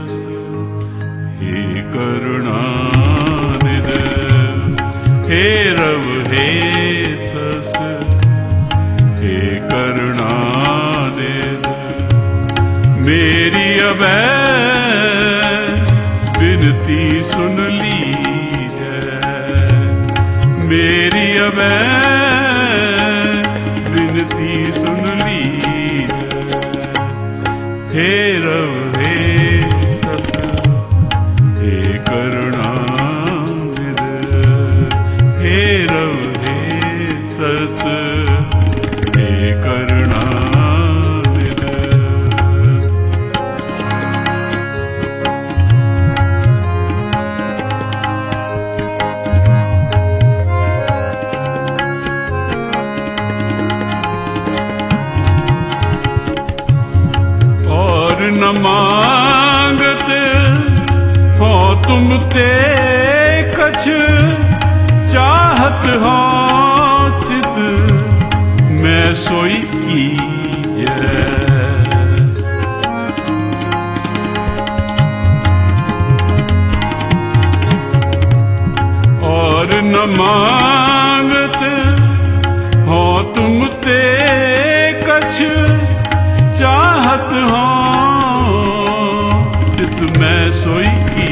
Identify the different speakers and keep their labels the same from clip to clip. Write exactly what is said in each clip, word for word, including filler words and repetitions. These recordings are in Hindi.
Speaker 1: सस हे करुणानिधि हे रव हे सस हे करुणानिधि मेरी अभय विनती सुन लीजिए मेरी अभय विनती सुन लीजिए हे रव हे सस हे करुणानिधि हे रव हे सस हे करुणानिधि न मांगत हो तुम ते कछ चाहत हो चित मैं सोई कीजै और न मांगत हो तुम ते कछ चाहत हो मैं सोई की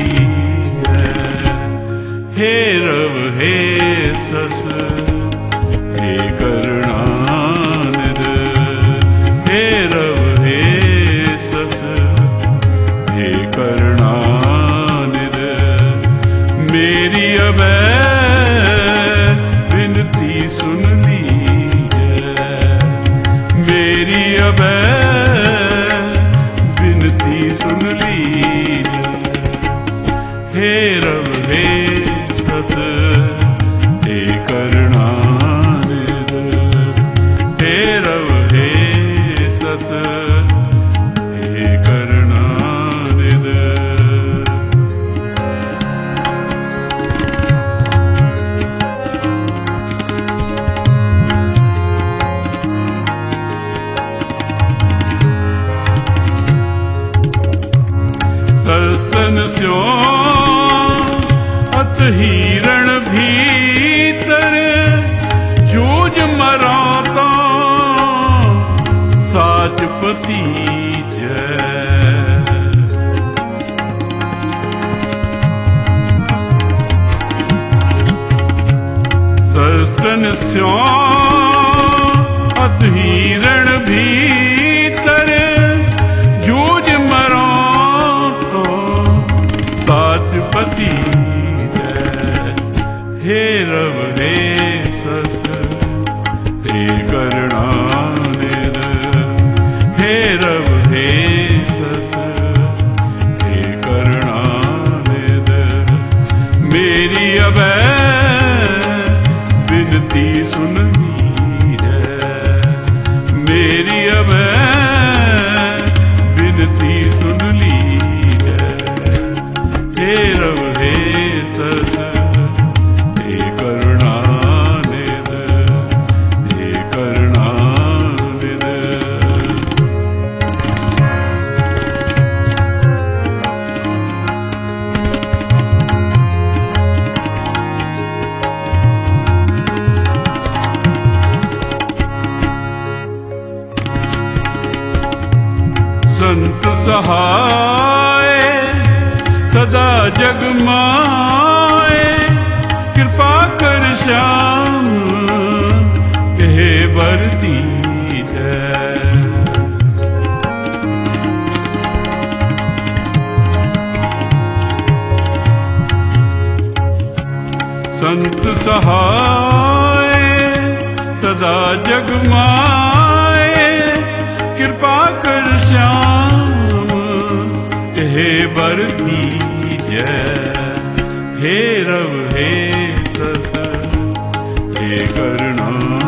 Speaker 1: हे रव हे सस हे करुणानिधि हे रव हे सस हे करुणानिधि मेरी अभय विनती सुन लीजिए मेरी अभय विनती सुन लीजिए हे रव हे सस हे करुणानिधि हे रव हे सस हे करुणानिधि सरसन स्यो अत हिरण भीतर जूझ मराता साचपति जय सरसन स्यो अत हिरण भीतर जूझ मरा साचपति हे रव हे सस हे करुणानिधि हे रव हे सस हे करुणानिधि मेरी अभय विनती सुन लीजिए मेरी अभय विनती सुन लीजिए हे रव हे सस हे करुणानिधि हे करुणानिधि संत सहाय सदा जग माए कृपा कर श्याम हे बरती जय संत सहाय सदा जग माए कृपा कर श्याम हे बरती जय हे रव हे सस हे करुणा